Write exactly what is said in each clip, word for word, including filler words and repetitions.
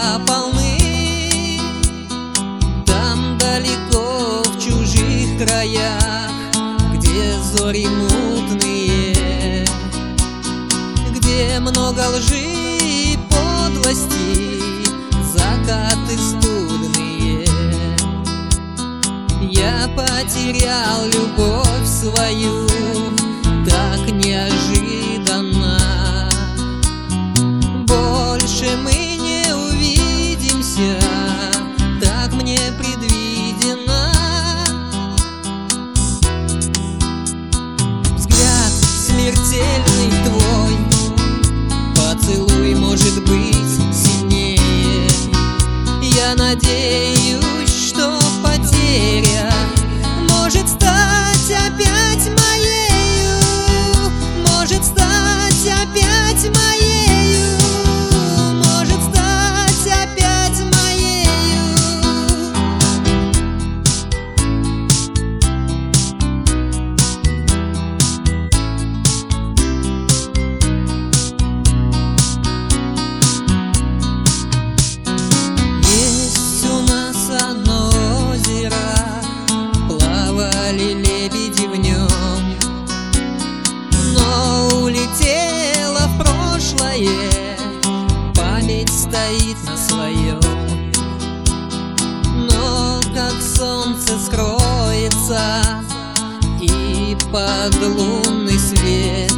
озера полны, там далеко в чужих краях, где зори мутные, где много лжи и подлости, закаты студные. Я потерял любовь свою так неожиданно. Больше мы не увидимся, так мне предвидено. Взгляд смертельный твой, поцелуй может быть сильнее. Я надеюсь, что потеря может стать опять моею, может стать опять моею, может стать опять моею. Есть у нас одно озеро, плавали лебеди в нем, но улетела в прошлое, память стоит на своем. Но как солнце скроется и под лунный свет,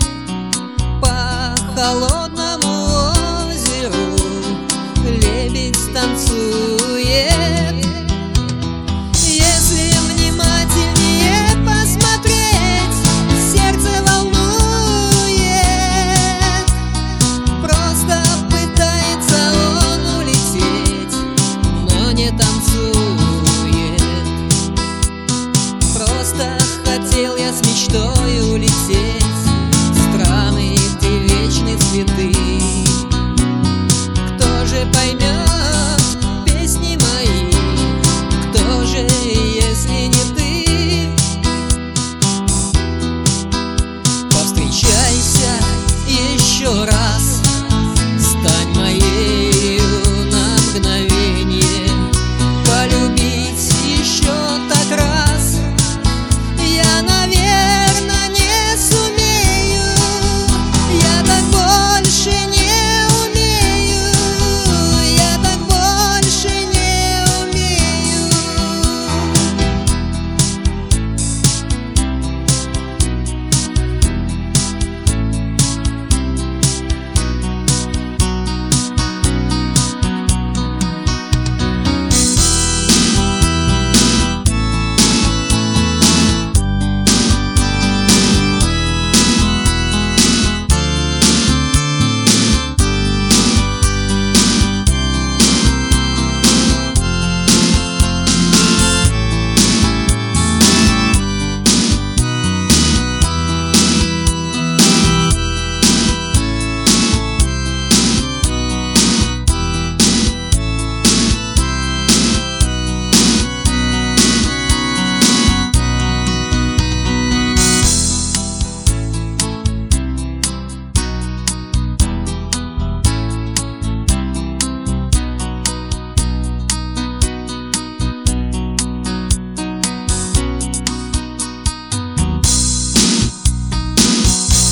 по холодному озеру лебедь танцует. Если внимательнее посмотреть, сердце волнует. Просто пытается он улететь, но не танцует. Просто хотел я с мечтой улететь в страны, где вечны цветы. Кто же поймет песни мои? Кто же, если не ты? Повстречайся еще раз, стань моею на мгновение, полюбить еще так раз я, наверное, не сумею. Я так больше не умею, я так больше не умею.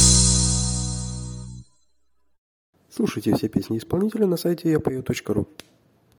Слушайте все песни исполнителя на сайте я пою точка ру.